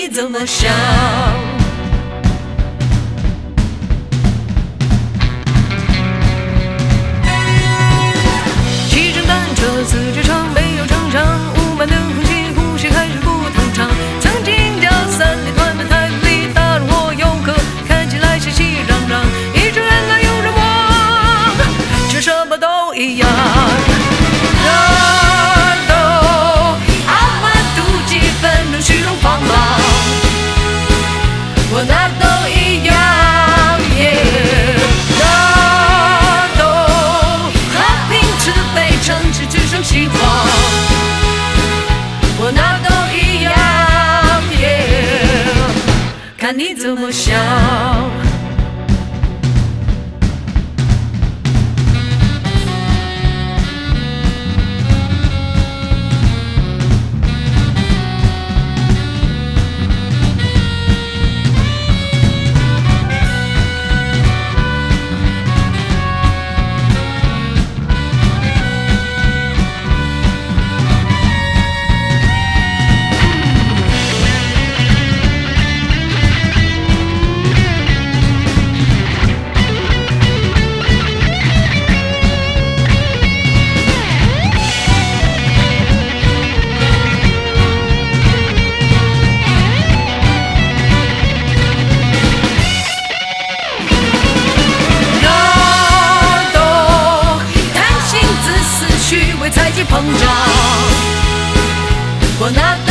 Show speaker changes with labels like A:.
A: 怎么想？骑着单车四季长，没有常常雾霾的空气，呼吸还是不通畅。曾经叫三里屯的太古里，大路或游客看起来熙熙攘攘，一群人来拥着我，却什么都一样。虚荣放浪，我哪都一样，哪都和平慈悲城市只剩希望，我哪都一样，看你怎么想。虚伪才气膨胀，我哪